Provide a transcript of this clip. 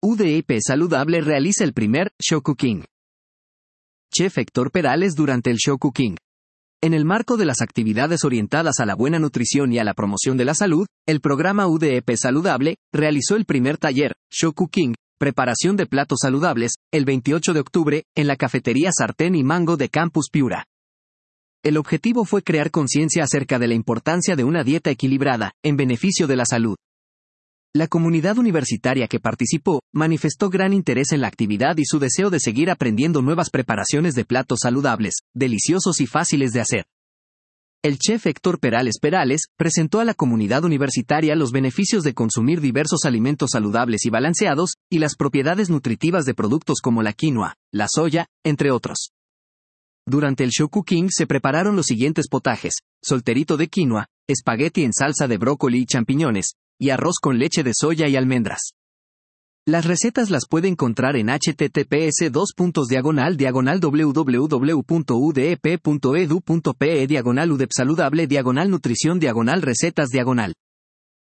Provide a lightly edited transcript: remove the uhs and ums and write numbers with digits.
UDEP Saludable realiza el primer Show Cooking. Chef Héctor Perales durante el Show Cooking. En el marco de las actividades orientadas a la buena nutrición y a la promoción de la salud, el programa UDEP Saludable realizó el primer taller, Show Cooking, preparación de platos saludables, el 28 de octubre, en la cafetería Sartén y Mango de Campus Piura. El objetivo fue crear conciencia acerca de la importancia de una dieta equilibrada, en beneficio de la salud. La comunidad universitaria que participó, manifestó gran interés en la actividad y su deseo de seguir aprendiendo nuevas preparaciones de platos saludables, deliciosos y fáciles de hacer. El chef Héctor Perales presentó a la comunidad universitaria los beneficios de consumir diversos alimentos saludables y balanceados, y las propiedades nutritivas de productos como la quinoa, la soya, entre otros. Durante el Show Cooking se prepararon los siguientes potajes: solterito de quinoa, espagueti en salsa de brócoli y champiñones, y arroz con leche de soya y almendras. Las recetas las puede encontrar en https://www.udep.edu.pe/udep saludable/nutrición/recetas/.